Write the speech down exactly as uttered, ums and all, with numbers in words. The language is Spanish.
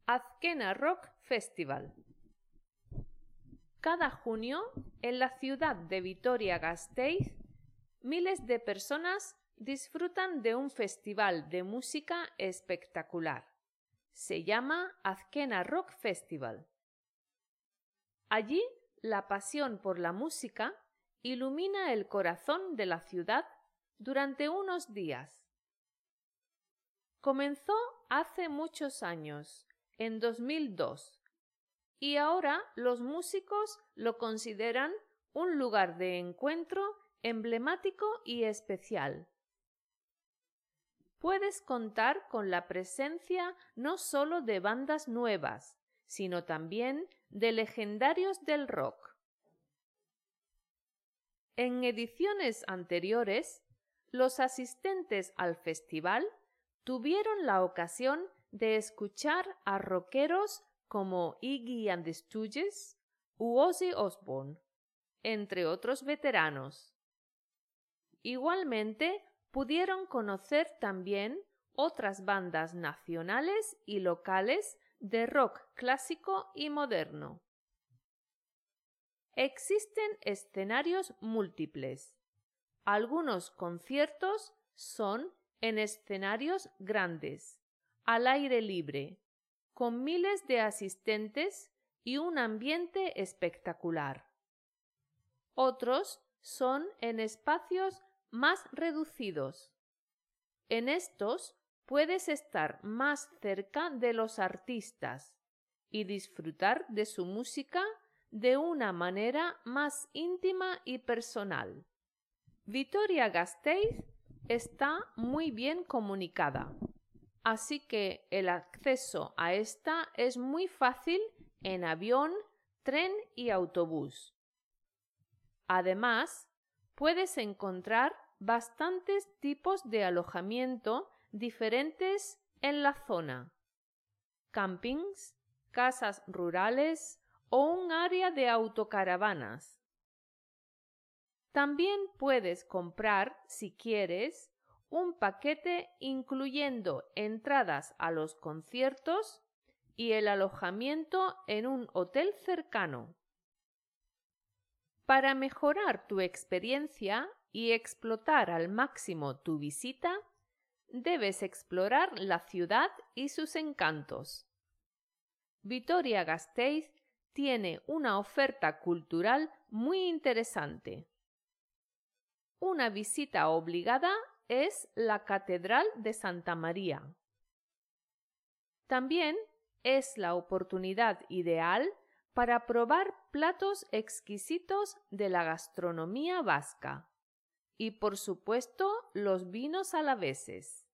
Azkena Rock Festival. Cada junio, en la ciudad de Vitoria-Gasteiz, miles de personas disfrutan de un festival de música espectacular. Se llama Azkena Rock Festival. Allí, la pasión por la música ilumina el corazón de la ciudad durante unos días. Comenzó hace muchos años, en dos mil dos, y ahora los músicos lo consideran un lugar de encuentro emblemático y especial. Puedes contar con la presencia no solo de bandas nuevas, sino también de legendarios del rock. En ediciones anteriores, los asistentes al festival tuvieron la ocasión de escuchar a rockeros como Iggy and the Stooges u Ozzy Osbourne, entre otros veteranos. Igualmente, pudieron conocer también otras bandas nacionales y locales de rock clásico y moderno. Existen escenarios múltiples. Algunos conciertos son en escenarios grandes, al aire libre, con miles de asistentes y un ambiente espectacular. Otros son en espacios más reducidos. En estos puedes estar más cerca de los artistas y disfrutar de su música de una manera más íntima y personal. Vitoria-Gasteiz está muy bien comunicada, así que el acceso a esta es muy fácil en avión, tren y autobús. Además, puedes encontrar bastantes tipos de alojamiento diferentes en la zona: campings, casas rurales o un área de autocaravanas. También puedes comprar, si quieres, un paquete incluyendo entradas a los conciertos y el alojamiento en un hotel cercano. Para mejorar tu experiencia y explotar al máximo tu visita, debes explorar la ciudad y sus encantos. Vitoria-Gasteiz tiene una oferta cultural muy interesante. Una visita obligada es la Catedral de Santa María. También es la oportunidad ideal para probar platos exquisitos de la gastronomía vasca y, por supuesto, los vinos alaveses.